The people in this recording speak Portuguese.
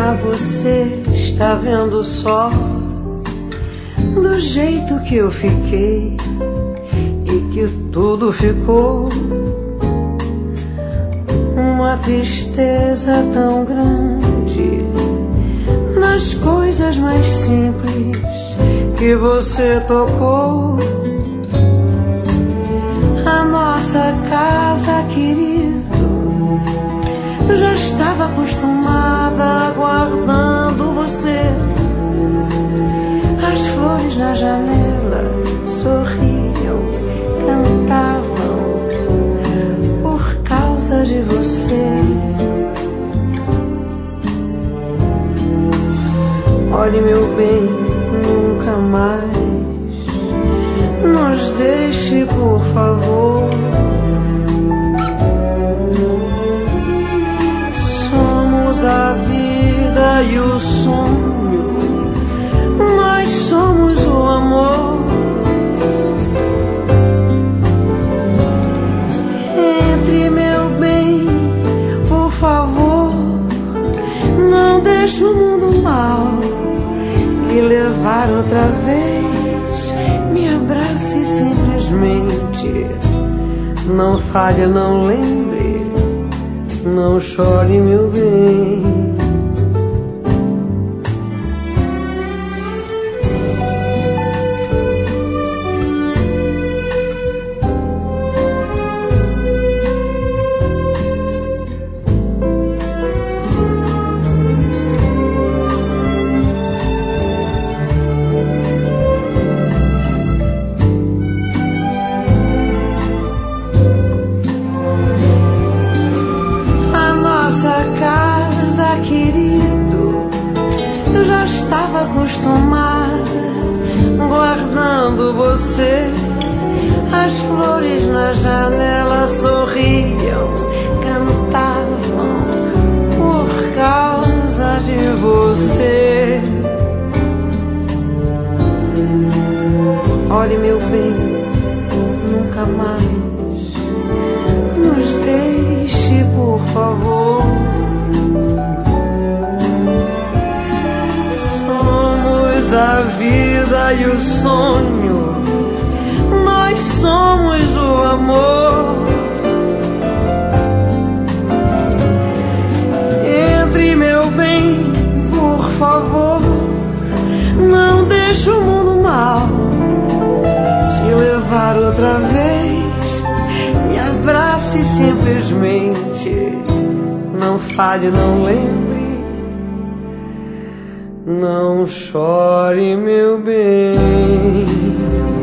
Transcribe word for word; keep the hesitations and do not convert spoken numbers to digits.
Ah, você está vendo só do jeito que eu fiquei e que tudo ficou uma tristeza tão grande nas coisas mais simples que você tocou. A nossa casa, querido, já estava acostumada aguardando você. As flores na janela sorriam, cantavam por causa de você. Olhe, meu bem, nunca mais nos deixe, por favor. Somos a vida e o sonho, nós somos o amor. Entre, meu bem, por favor, não deixe o mundo mal lhe levar outra vez. Me abrace simplesmente, não falhe, não lembre, não chore, meu bem. Acostumada, guardando você. As flores na janela sorriam, cantavam por causa de você. Olhe, meu bem, nunca mais nos deixe, por favor. A vida e o sonho, nós somos o amor. Entre, meu bem, por favor, não deixe o mundo mal te levar outra vez. Me abrace simplesmente, não falhe, não lembre, não chore, meu bem.